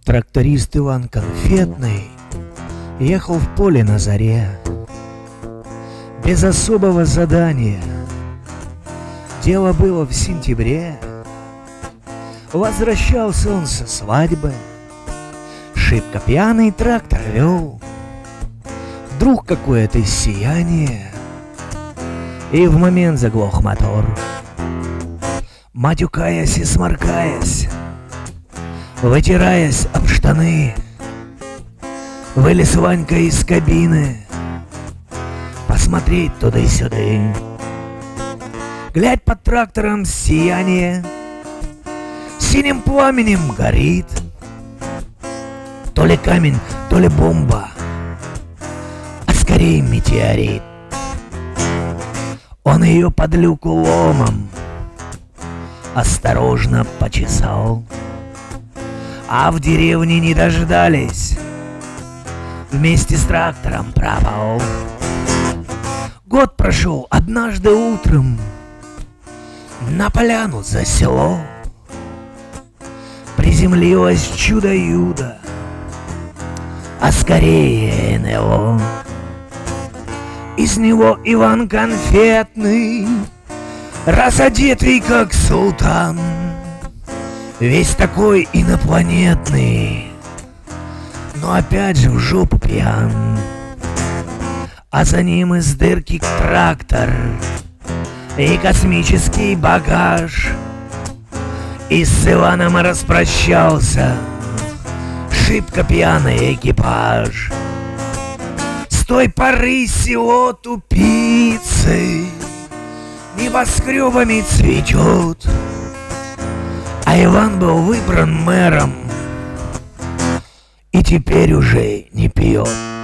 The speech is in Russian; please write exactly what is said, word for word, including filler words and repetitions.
Тракторист Иван Конфетный ехал в поле на заре, без особого задания. Дело было в сентябре. Возвращался он со свадьбы, шибко пьяный трактор вел. Вдруг какое-то сияние, и в момент заглох мотор. Матюкаясь и сморкаясь, вытираясь об штаны, вылез Ванька из кабины посмотреть туда и сюда. Глядь, под трактором сияние синим пламенем горит. То ли камень, то ли бомба, а скорее метеорит. Он ее под люку ломом осторожно почесал, а в деревне не дождались, вместе с трактором пропал. Год прошел, однажды утром на поляну за село приземлилось чудо-юдо, а скорее эн эл о. Из него Иван Конфетный, разодетый как султан, весь такой инопланетный, но опять же в жопу пьян. А за ним из дырки трактор и космический багаж. И с Иваном распрощался шибко пьяный экипаж. С той поры село тупицей небоскребами цветет, а Иван был выбран мэром и теперь уже не пьет.